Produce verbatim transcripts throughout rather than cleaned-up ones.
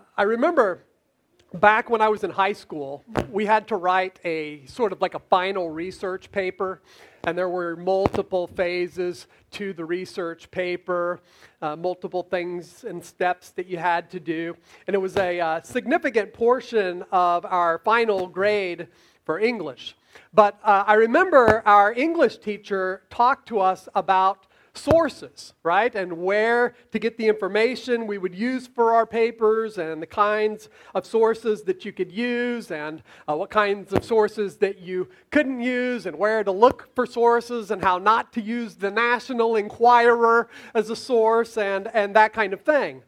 I remember back when I was in high school, we had to write a sort of like a final research paper, and there were multiple phases to the research paper, uh, multiple things and steps that you had to do. And it was a uh, significant portion of our final grade for English. But uh, I remember our English teacher talked to us about sources, right? And where to get the information we would use for our papers, and the kinds of sources that you could use, and uh, what kinds of sources that you couldn't use, and where to look for sources, and how not to use the National Enquirer as a source, and, and that kind of thing.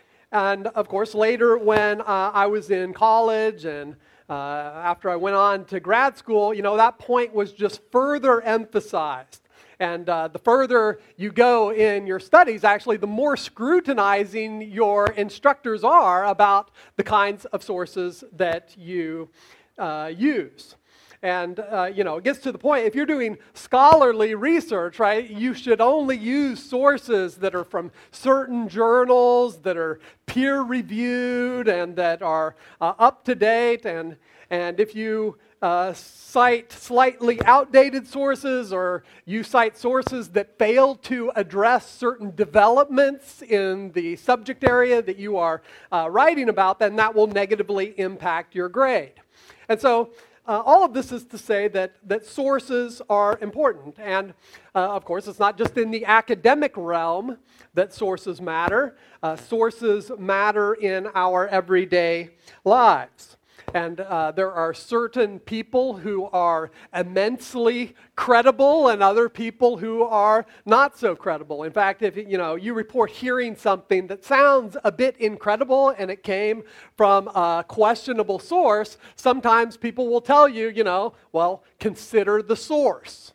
And of course, later when uh, I was in college and uh, after I went on to grad school, you know, that point was just further emphasized. And uh, the further you go in your studies, actually, the more scrutinizing your instructors are about the kinds of sources that you uh, use. And, uh, you know, it gets to the point, if you're doing scholarly research, right, you should only use sources that are from certain journals, that are peer-reviewed, and that are uh, up-to-date. And, and if you Uh, cite slightly outdated sources, or you cite sources that fail to address certain developments in the subject area that you are uh, writing about, then that will negatively impact your grade. And so uh, all of this is to say that, that sources are important. And uh, of course, it's not just in the academic realm that sources matter. Uh, sources matter in our everyday lives. And uh, there are certain people who are immensely credible, and other people who are not so credible. In fact, if you know you report hearing something that sounds a bit incredible and it came from a questionable source, sometimes people will tell you, you know, well, consider the source.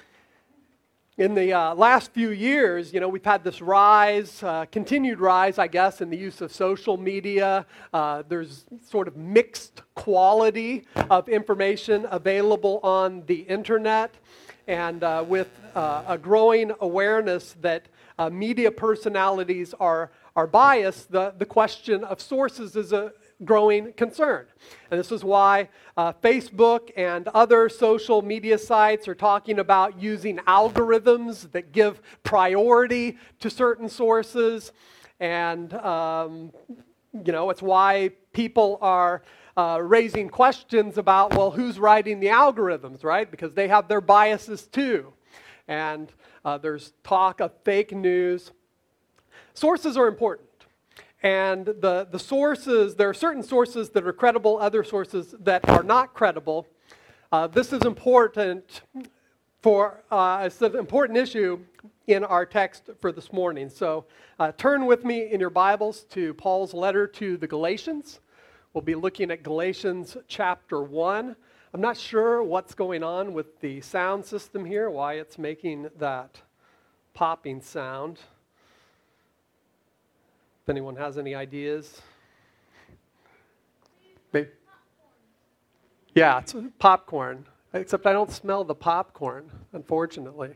In the uh, last few years, you know, we've had this rise, uh, continued rise, I guess, in the use of social media. Uh, there's sort of mixed quality of information available on the internet. And uh, with uh, a growing awareness that uh, media personalities are, are biased, the, the question of sources is a growing concern. And this is why uh, Facebook and other social media sites are talking about using algorithms that give priority to certain sources. And, um, you know, it's why people are uh, raising questions about, well, who's writing the algorithms, right? Because they have their biases too. And uh, there's talk of fake news. Sources are important. And the, the sources, there are certain sources that are credible, other sources that are not credible. Uh, this is important for, uh, it's an important issue in our text for this morning. So uh, turn with me in your Bibles to Paul's letter to the Galatians. We'll be looking at Galatians chapter one. I'm not sure what's going on with the sound system here, why it's making that popping sound. If anyone has any ideas. Maybe. Yeah, it's popcorn. Except I don't smell the popcorn, unfortunately.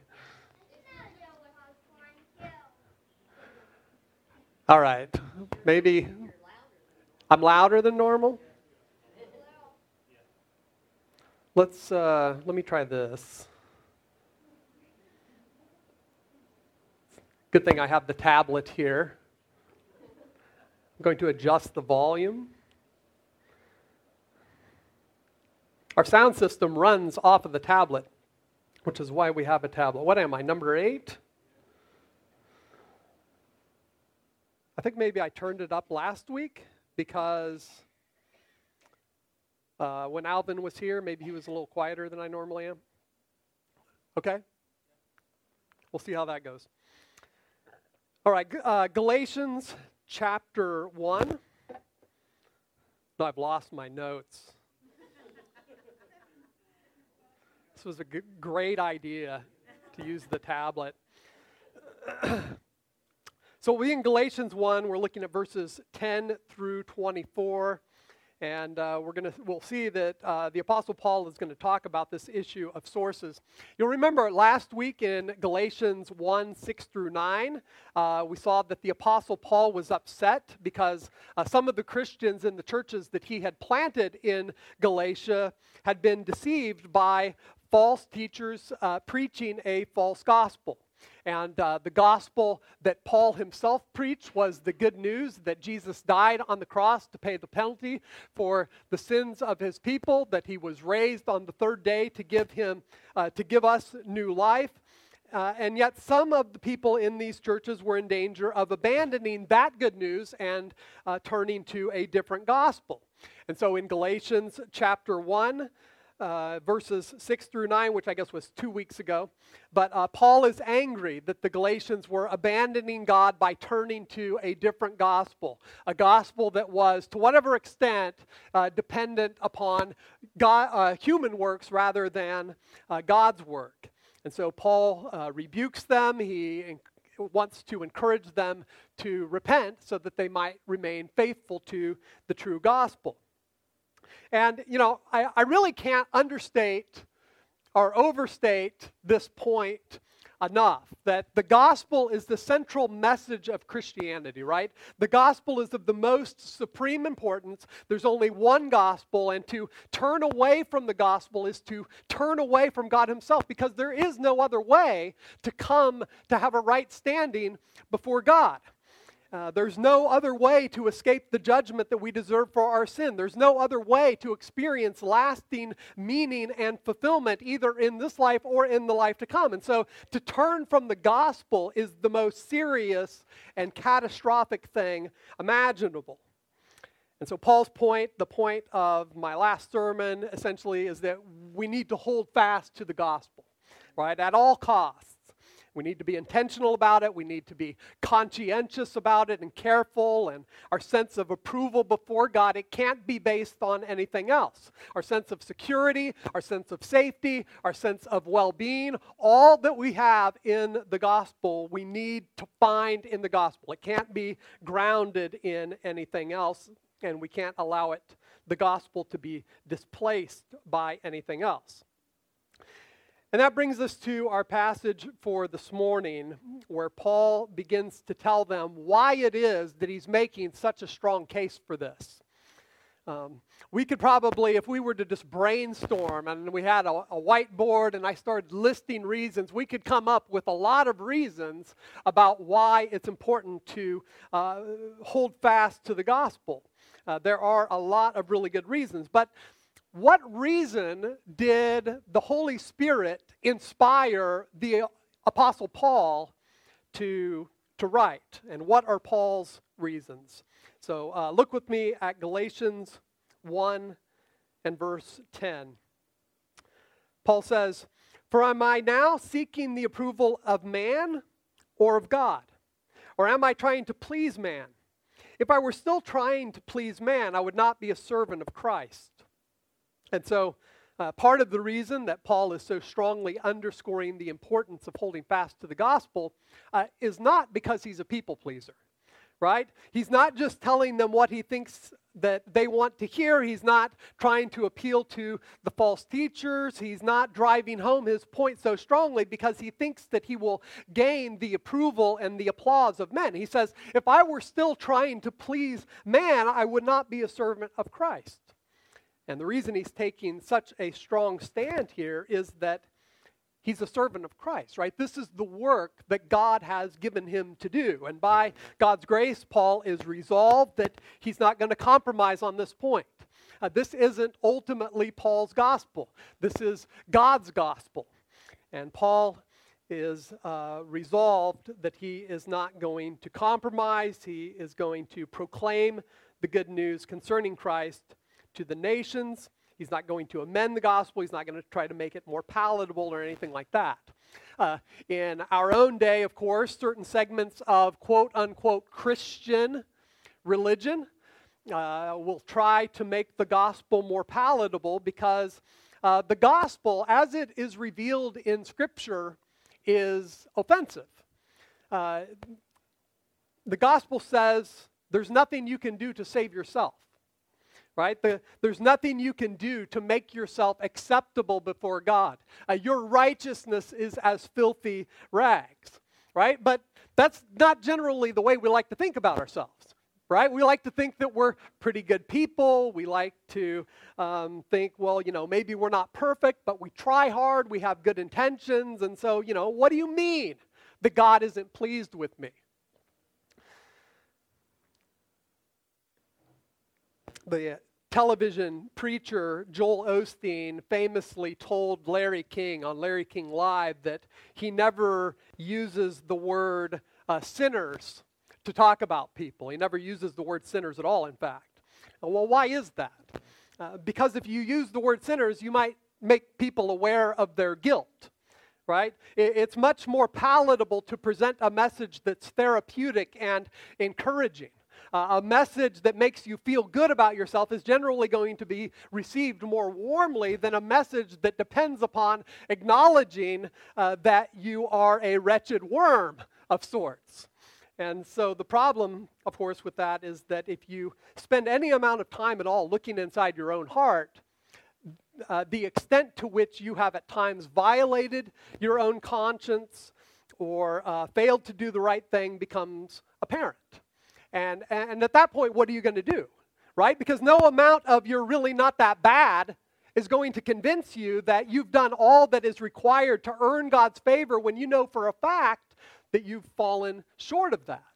All right. Maybe I'm louder than normal. Let's, uh, let me try this. Good thing I have the tablet here. I'm going to adjust the volume. Our sound system runs off of the tablet, which is why we have a tablet. What am I, number eight? I think maybe I turned it up last week because uh, when Alvin was here, maybe he was a little quieter than I normally am. Okay? We'll see how that goes. All right, uh, Galatians chapter one. No, I've lost my notes. This was a g- great idea to use the tablet. So we in Galatians one, we're looking at verses ten through twenty-four. And uh, we're going to we'll see that uh, the Apostle Paul is going to talk about this issue of sources. You'll remember last week in Galatians one, six through nine, uh, we saw that the Apostle Paul was upset because uh, some of the Christians in the churches that he had planted in Galatia had been deceived by false teachers uh, preaching a false gospel. And uh, the gospel that Paul himself preached was the good news that Jesus died on the cross to pay the penalty for the sins of his people, that he was raised on the third day to give him, uh, to give us new life. Uh, and yet some of the people in these churches were in danger of abandoning that good news and uh, turning to a different gospel. And so in Galatians chapter one, Uh, verses six through nine, which I guess was two weeks ago. But uh, Paul is angry that the Galatians were abandoning God by turning to a different gospel, a gospel that was, to whatever extent, uh, dependent upon God, uh, human works rather than uh, God's work. And so Paul uh, rebukes them. He en- wants to encourage them to repent so that they might remain faithful to the true gospel. And, you know, I, I really can't understate or overstate this point enough, that the gospel is the central message of Christianity, right? The gospel is of the most supreme importance. There's only one gospel, and to turn away from the gospel is to turn away from God himself, because there is no other way to come to have a right standing before God. Uh, there's no other way to escape the judgment that we deserve for our sin. There's no other way to experience lasting meaning and fulfillment, either in this life or in the life to come. And so to turn from the gospel is the most serious and catastrophic thing imaginable. And so Paul's point, the point of my last sermon, essentially is that we need to hold fast to the gospel, right, at all costs. We need to be intentional about it. We need to be conscientious about it and careful. And our sense of approval before God, it can't be based on anything else. Our sense of security, our sense of safety, our sense of well-being, all that we have in the gospel, we need to find in the gospel. It can't be grounded in anything else, and we can't allow it, the gospel, to be displaced by anything else. And that brings us to our passage for this morning, where Paul begins to tell them why it is that he's making such a strong case for this. Um, we could probably, if we were to just brainstorm and we had a, a whiteboard and I started listing reasons, we could come up with a lot of reasons about why it's important to uh, hold fast to the gospel. Uh, there are a lot of really good reasons, but what reason did the Holy Spirit inspire the Apostle Paul to, to write? And what are Paul's reasons? So uh, look with me at Galatians one and verse ten. Paul says, "For am I now seeking the approval of man or of God? Or am I trying to please man? If I were still trying to please man, I would not be a servant of Christ." And so uh, part of the reason that Paul is so strongly underscoring the importance of holding fast to the gospel uh, is not because he's a people pleaser, right? He's not just telling them what he thinks that they want to hear. He's not trying to appeal to the false teachers. He's not driving home his point so strongly because he thinks that he will gain the approval and the applause of men. He says, if I were still trying to please man, I would not be a servant of Christ. And the reason he's taking such a strong stand here is that he's a servant of Christ, right? This is the work that God has given him to do. And by God's grace, Paul is resolved that he's not going to compromise on this point. Uh, this isn't ultimately Paul's gospel. This is God's gospel. And Paul is uh, resolved that he is not going to compromise. He is going to proclaim the good news concerning Christ to the nations. He's not going to amend the gospel. He's not going to try to make it more palatable or anything like that. Uh, in our own day, of course, certain segments of quote-unquote Christian religion uh, will try to make the gospel more palatable because uh, the gospel, as it is revealed in Scripture, is offensive. Uh, the gospel says there's nothing you can do to save yourself. right? The, there's nothing you can do to make yourself acceptable before God. Uh, your righteousness is as filthy rags, right? But that's not generally the way we like to think about ourselves, right? We like to think that we're pretty good people. We like to um, think, well, you know, maybe we're not perfect, but we try hard. We have good intentions. And so, you know, what do you mean that God isn't pleased with me? The television preacher Joel Osteen famously told Larry King on Larry King Live that he never uses the word uh, sinners to talk about people. He never uses the word sinners at all, in fact. Well, why is that? Uh, because if you use the word sinners, you might make people aware of their guilt, right? It, it's much more palatable to present a message that's therapeutic and encouraging. Uh, a message that makes you feel good about yourself is generally going to be received more warmly than a message that depends upon acknowledging uh, that you are a wretched worm of sorts. And so the problem, of course, with that is that if you spend any amount of time at all looking inside your own heart, uh, the extent to which you have at times violated your own conscience or uh, failed to do the right thing becomes apparent. And, and at that point, what are you going to do, right? Because no amount of you're really not that bad is going to convince you that you've done all that is required to earn God's favor when you know for a fact that you've fallen short of that.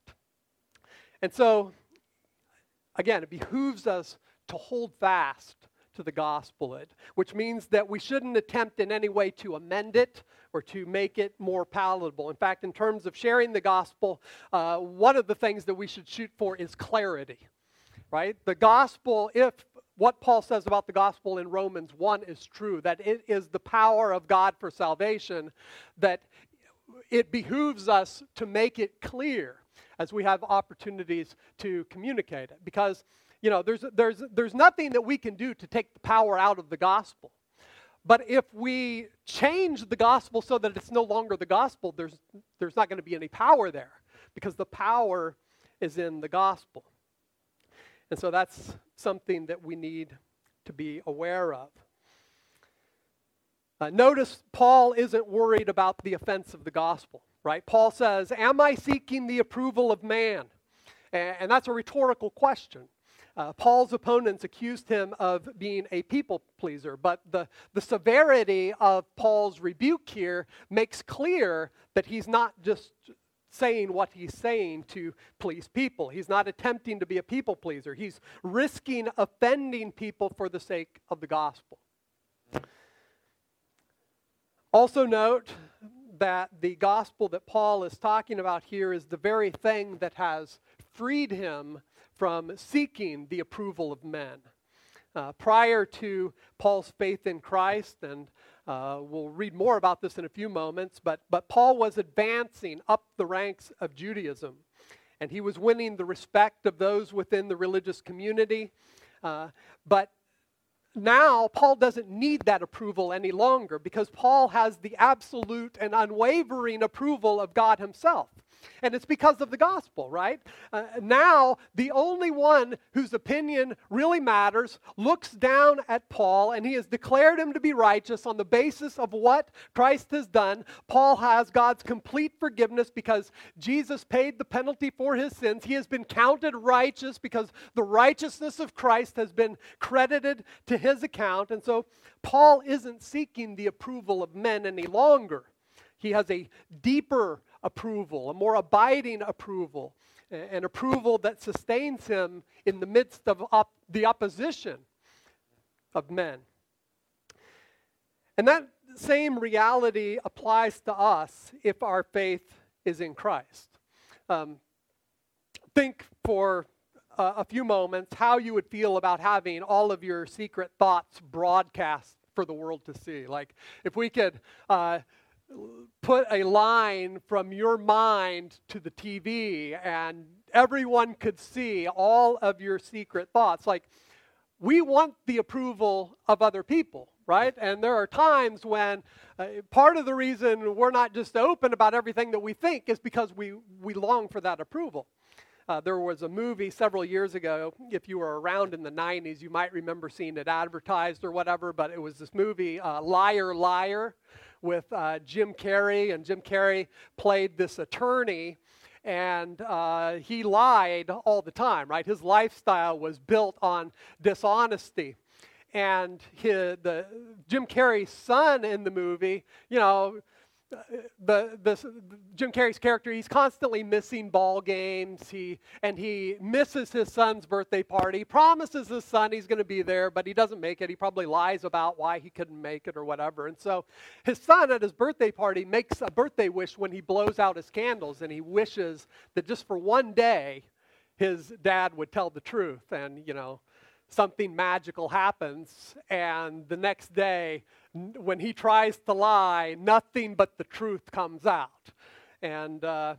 And so, again, it behooves us to hold fast to the gospel, which means that we shouldn't attempt in any way to amend it or to make it more palatable. In fact, in terms of sharing the gospel, uh, one of the things that we should shoot for is clarity, right? The gospel, if what Paul says about the gospel in Romans one is true, that it is the power of God for salvation, that it behooves us to make it clear as we have opportunities to communicate it. Because, you know, there's, there's, there's nothing that we can do to take the power out of the gospel. But if we change the gospel so that it's no longer the gospel, there's, there's not going to be any power there, because the power is in the gospel. And so that's something that we need to be aware of. Uh, notice Paul isn't worried about the offense of the gospel, right? Paul says, am I seeking the approval of man? And, and that's a rhetorical question. Uh, Paul's opponents accused him of being a people pleaser, but the, the severity of Paul's rebuke here makes clear that he's not just saying what he's saying to please people. He's not attempting to be a people pleaser. He's risking offending people for the sake of the gospel. Also note that the gospel that Paul is talking about here is the very thing that has freed him from seeking the approval of men. Uh, prior to Paul's faith in Christ, and uh, we'll read more about this in a few moments, but, but Paul was advancing up the ranks of Judaism, and he was winning the respect of those within the religious community. Uh, but now, Paul doesn't need that approval any longer, because Paul has the absolute and unwavering approval of God himself. And it's because of the gospel, right? Uh, now, the only one whose opinion really matters looks down at Paul, and he has declared him to be righteous on the basis of what Christ has done. Paul has God's complete forgiveness because Jesus paid the penalty for his sins. He has been counted righteous because the righteousness of Christ has been credited to his account. And so Paul isn't seeking the approval of men any longer. He has a deeper approval, a more abiding approval, an approval that sustains him in the midst of op- the opposition of men. And that same reality applies to us if our faith is in Christ. Um, think for uh, a few moments how you would feel about having all of your secret thoughts broadcast for the world to see. Like if we could uh, put a line from your mind to the T V and everyone could see all of your secret thoughts. Like, we want the approval of other people, right? And there are times when uh, part of the reason we're not just open about everything that we think is because we, we long for that approval. Uh, there was a movie several years ago. If you were around in the nineties, you might remember seeing it advertised or whatever, but it was this movie, uh, Liar, Liar, with uh, Jim Carrey, and Jim Carrey played this attorney, and uh, he lied all the time, right? His lifestyle was built on dishonesty. And his, the Jim Carrey's son in the movie, you know, the, the Jim Carrey's character, he's constantly missing ball games. He and he misses his son's birthday party. He promises his son he's going to be there, but he doesn't make it. He probably lies about why he couldn't make it or whatever. And so his son at his birthday party makes a birthday wish when he blows out his candles, and he wishes that just for one day his dad would tell the truth, and you know, something magical happens, and the next day, when he tries to lie, nothing but the truth comes out. And uh,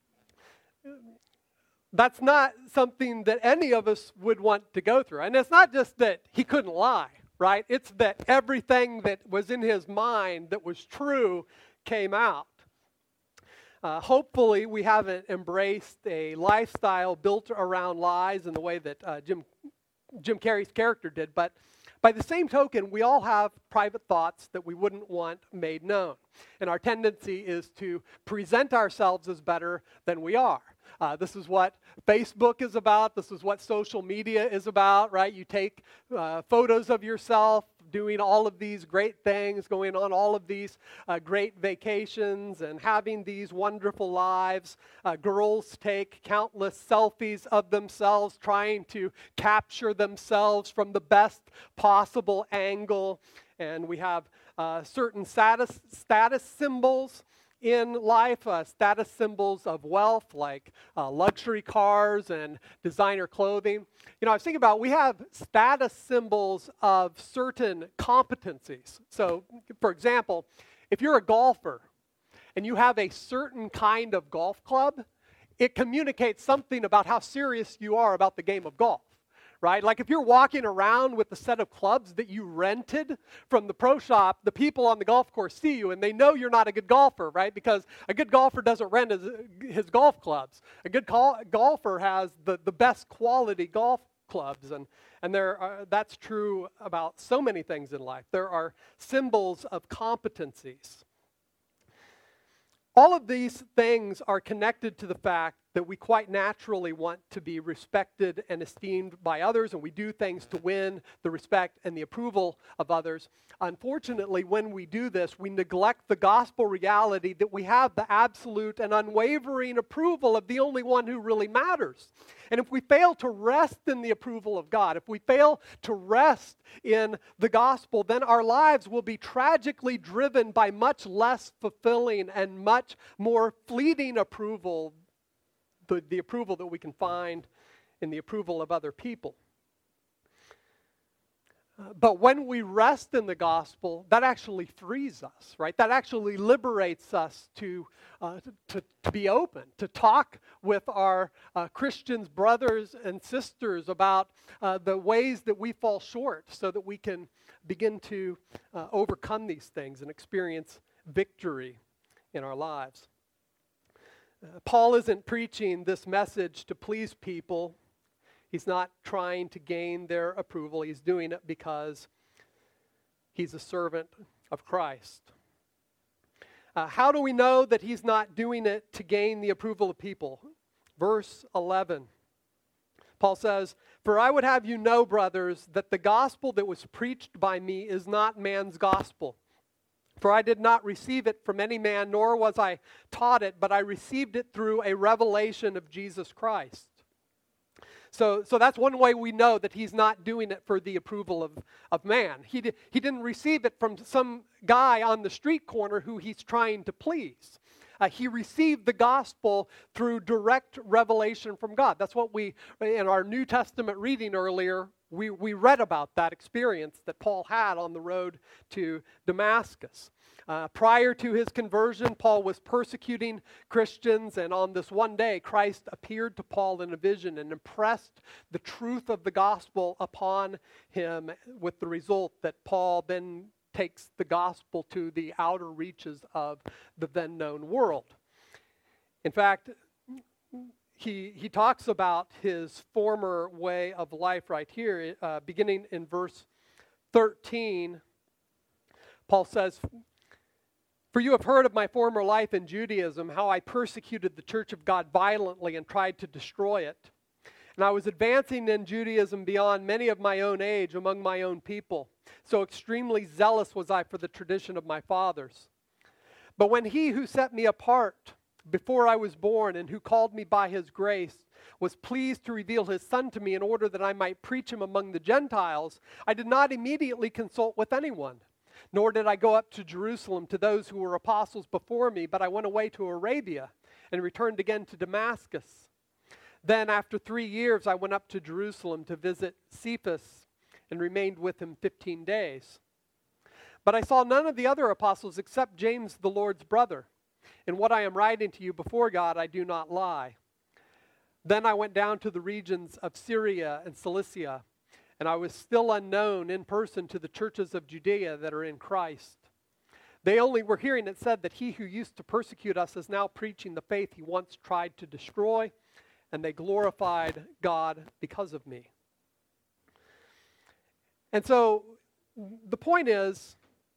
that's not something that any of us would want to go through. And it's not just that he couldn't lie, right? It's that everything that was in his mind that was true came out. Uh, hopefully, we haven't embraced a lifestyle built around lies in the way that uh, Jim Jim Carrey's character did, but by the same token, we all have private thoughts that we wouldn't want made known. And our tendency is to present ourselves as better than we are. Uh, this is what Facebook is about. This is what social media is about, right? You take uh, photos of yourself doing all of these great things, going on all of these uh, great vacations and having these wonderful lives. Uh, girls take countless selfies of themselves, trying to capture themselves from the best possible angle. And we have uh, certain status, status symbols in life, uh, status symbols of wealth, like uh, luxury cars and designer clothing. You know, I was thinking about, we have status symbols of certain competencies. So, for example, if you're a golfer and you have a certain kind of golf club, it communicates something about how serious you are about the game of golf. Right? Like if you're walking around with a set of clubs that you rented from the pro shop, the people on the golf course see you and they know you're not a good golfer, right? Because a good golfer doesn't rent his, his golf clubs. A good col- golfer has the, the best quality golf clubs, and, and there are, that's true about so many things in life. There are symbols of competencies. All of these things are connected to the fact that we quite naturally want to be respected and esteemed by others, and we do things to win the respect and the approval of others. Unfortunately, when we do this, we neglect the gospel reality that we have the absolute and unwavering approval of the only one who really matters. And if we fail to rest in the approval of God, if we fail to rest in the gospel, then our lives will be tragically driven by much less fulfilling and much more fleeting approval, the, the approval that we can find in the approval of other people. Uh, but when we rest in the gospel, that actually frees us, right? That actually liberates us to, uh, to, to be open, to talk with our uh, Christians, brothers and sisters about uh, the ways that we fall short so that we can begin to uh, overcome these things and experience victory in our lives. Uh, Paul isn't preaching this message to please people. He's not trying to gain their approval. He's doing it because he's a servant of Christ. Uh, how do we know that he's not doing it to gain the approval of people? Verse eleven. Paul says, "For I would have you know, brothers, that the gospel that was preached by me is not man's gospel. For I did not receive it from any man, nor was I taught it, but I received it through a revelation of Jesus Christ." So, so that's one way we know that he's not doing it for the approval of, of man. He, di- he didn't receive it from some guy on the street corner who he's trying to please. Uh, he received the gospel through direct revelation from God. That's what we, in our New Testament reading earlier, we, we read about that experience that Paul had on the road to Damascus. Uh, prior to his conversion, Paul was persecuting Christians, and on this one day, Christ appeared to Paul in a vision and impressed the truth of the gospel upon him, with the result that Paul then takes the gospel to the outer reaches of the then known world. In fact, he, he talks about his former way of life right here, uh, beginning in verse thirteen. Paul says, "For you have heard of my former life in Judaism, how I persecuted the church of God violently and tried to destroy it. And I was advancing in Judaism beyond many of my own age among my own people. So extremely zealous was I for the tradition of my fathers. But when he who set me apart before I was born and who called me by his grace was pleased to reveal his Son to me in order that I might preach him among the Gentiles, I did not immediately consult with anyone. Nor did I go up to Jerusalem to those who were apostles before me, but I went away to Arabia and returned again to Damascus. Then after three years I went up to Jerusalem to visit Cephas and remained with him fifteen days. But I saw none of the other apostles except James, the Lord's brother. In what I am writing to you before God, I do not lie. Then I went down to the regions of Syria and Cilicia, and I was still unknown in person to the churches of Judea that are in Christ. They only were hearing it said that he who used to persecute us is now preaching the faith he once tried to destroy, and they glorified God because of me." And so the point is,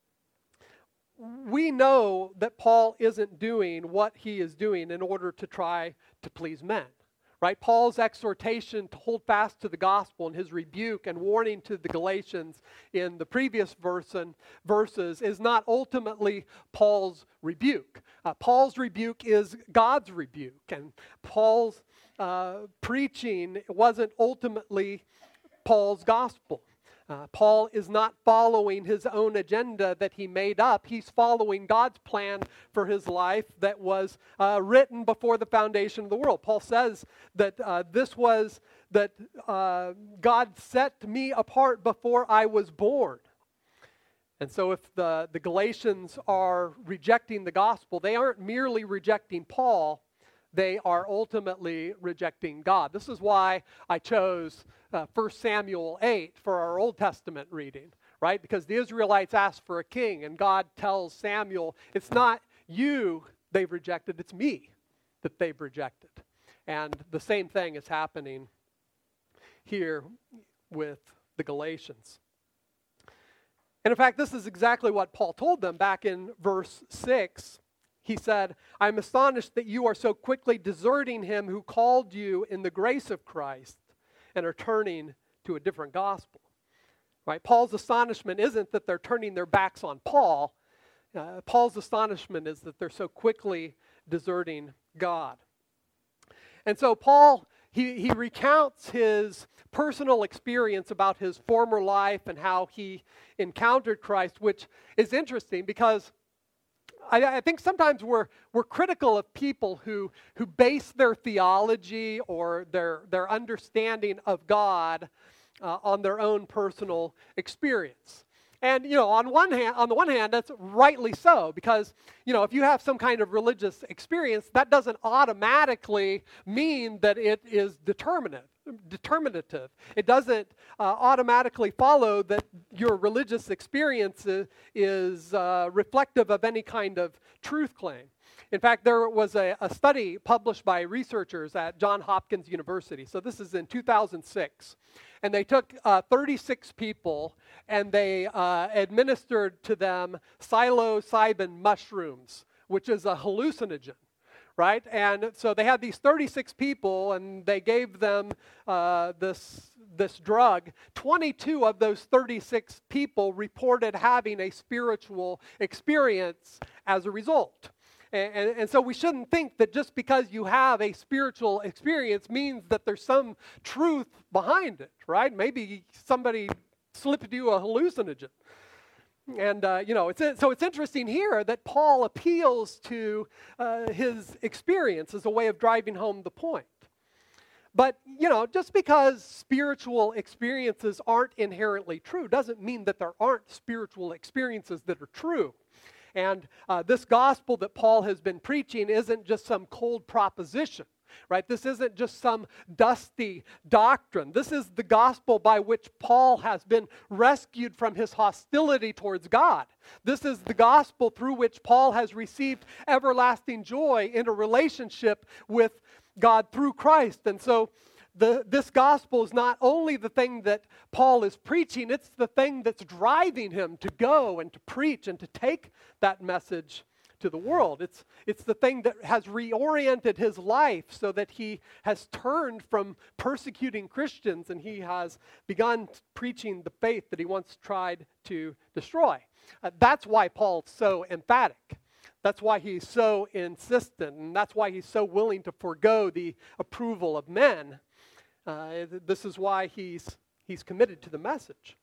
we know that Paul isn't doing what he is doing in order to try to please men. Right? Paul's exhortation to hold fast to the gospel and his rebuke and warning to the Galatians in the previous verse and verses is not ultimately Paul's rebuke. Uh, Paul's rebuke is God's rebuke, and Paul's uh, preaching wasn't ultimately Paul's gospel. Uh, Paul is not following his own agenda that he made up. He's following God's plan for his life that was uh, written before the foundation of the world. Paul says that uh, this was, that uh, God set me apart before I was born. And so if the, the Galatians are rejecting the gospel, they aren't merely rejecting Paul, they are ultimately rejecting God. This is why I chose uh, First Samuel eight for our Old Testament reading, right? Because the Israelites asked for a king, and God tells Samuel, it's not you they've rejected, it's me that they've rejected. And the same thing is happening here with the Galatians. And in fact, this is exactly what Paul told them back in verse six. He said, "I'm astonished that you are so quickly deserting him who called you in the grace of Christ and are turning to a different gospel." Right? Paul's astonishment isn't that they're turning their backs on Paul. Uh, Paul's astonishment is that they're so quickly deserting God. And so Paul, he, he recounts his personal experience about his former life and how he encountered Christ, which is interesting because I, I think sometimes we're we're critical of people who who base their theology or their their understanding of God uh, on their own personal experience. And, you know, on one hand, on the one hand, that's rightly so, because, you know, if you have some kind of religious experience, that doesn't automatically mean that it is determinative. determinative. It doesn't uh, automatically follow that your religious experience is, is uh, reflective of any kind of truth claim. In fact, there was a, a study published by researchers at Johns Hopkins University. So this is in two thousand six. And they took uh, thirty-six people and they uh, administered to them psilocybin mushrooms, which is a hallucinogen. Right? And so they had these thirty-six people and they gave them uh, this, this drug. twenty-two of those thirty-six people reported having a spiritual experience as a result. And, and, and so we shouldn't think that just because you have a spiritual experience means that there's some truth behind it, right? Maybe somebody slipped you a hallucinogen. And, uh, you know, it's, so it's interesting here that Paul appeals to uh, his experience as a way of driving home the point. But, you know, just because spiritual experiences aren't inherently true doesn't mean that there aren't spiritual experiences that are true. And uh, this gospel that Paul has been preaching isn't just some cold proposition. Right? This isn't just some dusty doctrine. This is the gospel by which Paul has been rescued from his hostility towards God. This is the gospel through which Paul has received everlasting joy in a relationship with God through Christ. And so the, this gospel is not only the thing that Paul is preaching, it's the thing that's driving him to go and to preach and to take that message to the world. It's, it's the thing that has reoriented his life so that he has turned from persecuting Christians and he has begun preaching the faith that he once tried to destroy. Uh, that's why Paul's so emphatic. That's why he's so insistent, and that's why he's so willing to forego the approval of men. Uh, this is why he's, he's committed to the message.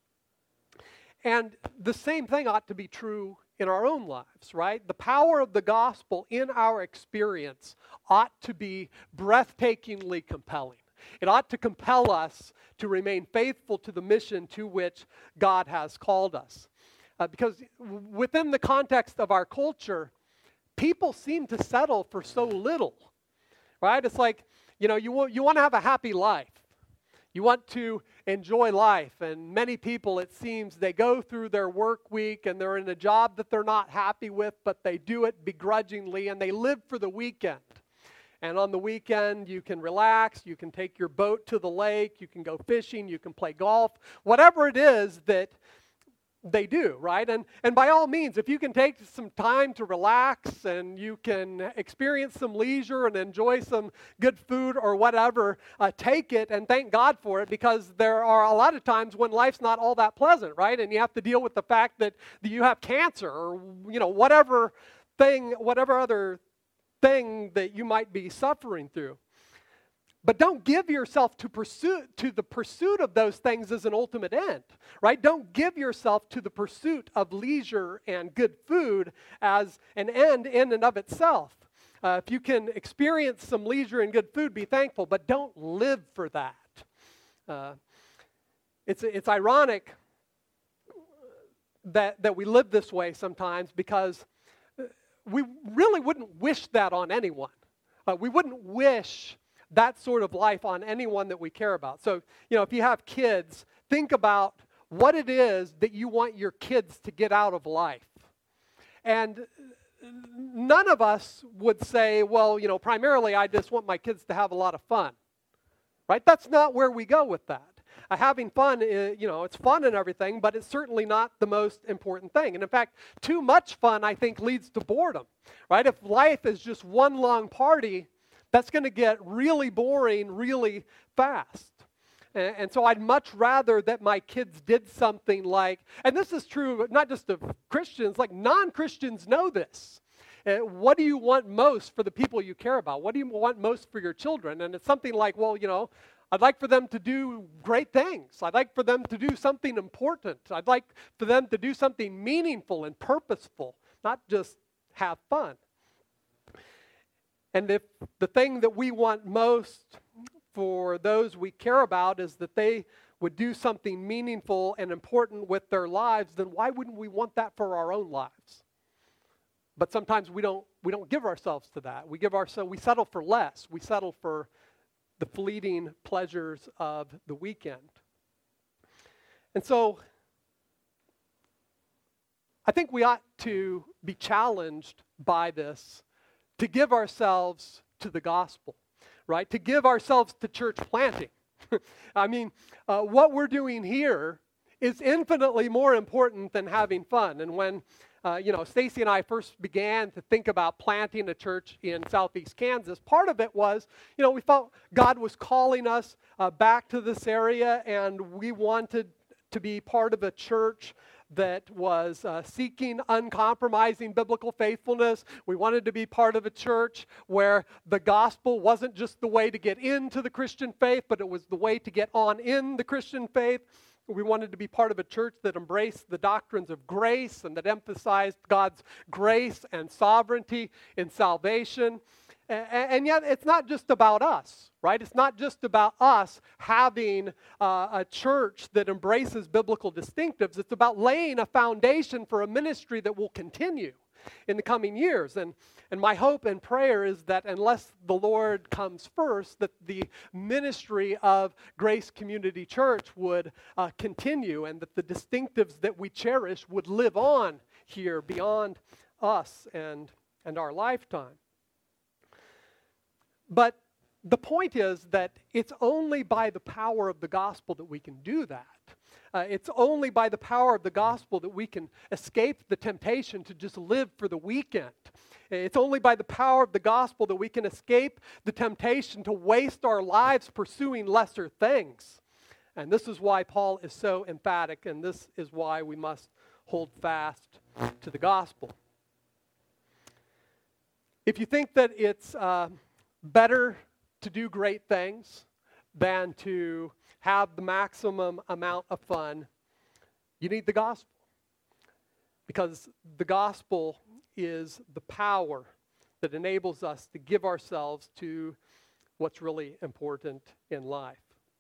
And the same thing ought to be true in our own lives, right? The power of the gospel in our experience ought to be breathtakingly compelling. It ought to compel us to remain faithful to the mission to which God has called us. Uh, because within the context of our culture, people seem to settle for so little, right? It's like, you know, you, you want to have a happy life. You want to enjoy life, and many people, it seems, they go through their work week and they're in a job that they're not happy with, but they do it begrudgingly, and they live for the weekend. And on the weekend, you can relax, you can take your boat to the lake, you can go fishing, you can play golf, whatever it is that they do, right? And and by all means, if you can take some time to relax and you can experience some leisure and enjoy some good food or whatever, uh, take it and thank God for it, because there are a lot of times when life's not all that pleasant, right? And you have to deal with the fact that, that you have cancer or, you know, whatever thing, whatever other thing that you might be suffering through. But don't give yourself to pursuit to the pursuit of those things as an ultimate end, right? Don't give yourself to the pursuit of leisure and good food as an end in and of itself. Uh, if you can experience some leisure and good food, be thankful, but don't live for that. Uh, it's it's ironic that that we live this way sometimes, because we really wouldn't wish that on anyone. Uh, we wouldn't wish that sort of life on anyone that we care about. So, you know, if you have kids, think about what it is that you want your kids to get out of life. And none of us would say, well, you know, primarily I just want my kids to have a lot of fun, right? That's not where we go with that. Uh, having fun, is, you know, it's fun and everything, but it's certainly not the most important thing. And in fact, too much fun, I think, leads to boredom, right? If life is just one long party, that's going to get really boring really fast. And, and so I'd much rather that my kids did something like, and this is true not just of Christians, like non-Christians know this. Uh, what do you want most for the people you care about? What do you want most for your children? And it's something like, well, you know, I'd like for them to do great things. I'd like for them to do something important. I'd like for them to do something meaningful and purposeful, not just have fun. And if the thing that we want most for those we care about is that they would do something meaningful and important with their lives, then why wouldn't we want that for our own lives? But sometimes we don't we don't give ourselves to that. We give ourselves we settle for less. We settle for the fleeting pleasures of the weekend. And so I think we ought to be challenged by this, to give ourselves to the gospel, right? To give ourselves to church planting. I mean, uh, what we're doing here is infinitely more important than having fun. And when, uh, you know, Stacy and I first began to think about planting a church in southeast Kansas, part of it was, you know, we felt God was calling us uh, back to this area, and we wanted to be part of a church that was uh, seeking uncompromising biblical faithfulness. We wanted to be part of a church where the gospel wasn't just the way to get into the Christian faith, but it was the way to get on in the Christian faith. We wanted to be part of a church that embraced the doctrines of grace and that emphasized God's grace and sovereignty in salvation. And yet, it's not just about us, right? It's not just about us having uh, a church that embraces biblical distinctives. It's about laying a foundation for a ministry that will continue in the coming years. And, and my hope and prayer is that unless the Lord comes first, that the ministry of Grace Community Church would uh, continue, and that the distinctives that we cherish would live on here beyond us and, and our lifetime. But the point is that it's only by the power of the gospel that we can do that. Uh, it's only by the power of the gospel that we can escape the temptation to just live for the weekend. It's only by the power of the gospel that we can escape the temptation to waste our lives pursuing lesser things. And this is why Paul is so emphatic, and this is why we must hold fast to the gospel. If you think that it's uh, better to do great things than to have the maximum amount of fun, you need the gospel. Because the gospel is the power that enables us to give ourselves to what's really important in life.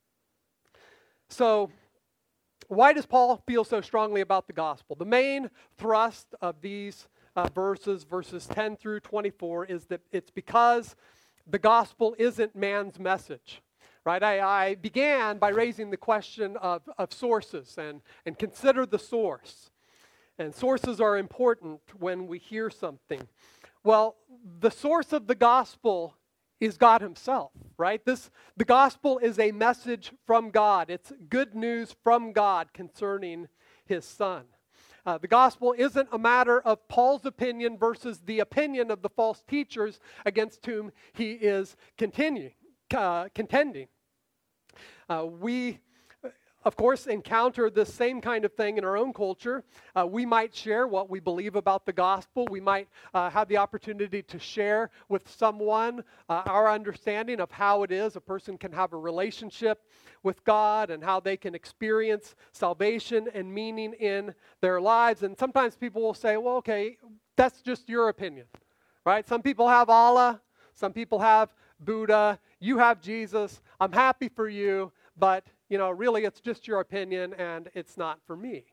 So, why does Paul feel so strongly about the gospel? The main thrust of these uh, verses, verses ten through twenty-four, is that it's because the gospel isn't man's message. Right? I, I began by raising the question of, of sources and, and consider the source. And sources are important when we hear something. Well, the source of the gospel is God himself, right? This, the gospel is a message from God. It's good news from God concerning his Son. Uh, the gospel isn't a matter of Paul's opinion versus the opinion of the false teachers against whom he is continuing, uh, contending. Uh, we, of course, encounter this same kind of thing in our own culture. Uh, we might share what we believe about the gospel. We might uh, have the opportunity to share with someone uh, our understanding of how it is a person can have a relationship with God and how they can experience salvation and meaning in their lives. And sometimes people will say, well, okay, that's just your opinion, right? Some people have Allah. Some people have Buddha. You have Jesus. I'm happy for you. But, you know, really it's just your opinion and it's not for me.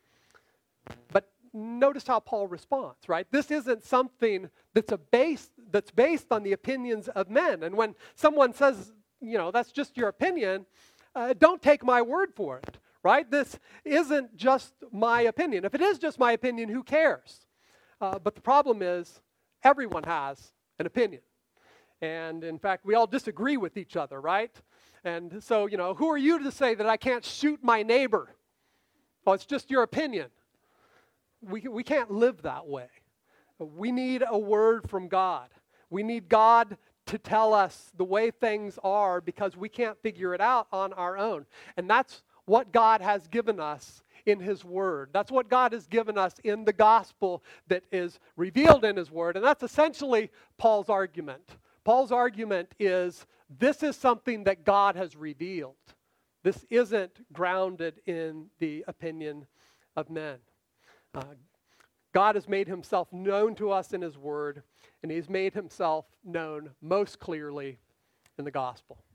But notice how Paul responds, right? This isn't something that's a base that's based on the opinions of men. And when someone says, you know, that's just your opinion, uh, don't take my word for it, right? This isn't just my opinion. If it is just my opinion, who cares? Uh, but the problem is everyone has an opinion. And in fact, we all disagree with each other, right? And so, you know, who are you to say that I can't shoot my neighbor? Well, it's just your opinion. We, we can't live that way. We need a word from God. We need God to tell us the way things are because we can't figure it out on our own. And that's what God has given us in his word. That's what God has given us in the gospel that is revealed in his word. And that's essentially Paul's argument. Paul's argument is this is something that God has revealed. This isn't grounded in the opinion of men. Uh, God has made himself known to us in his word, and he's made himself known most clearly in the gospel.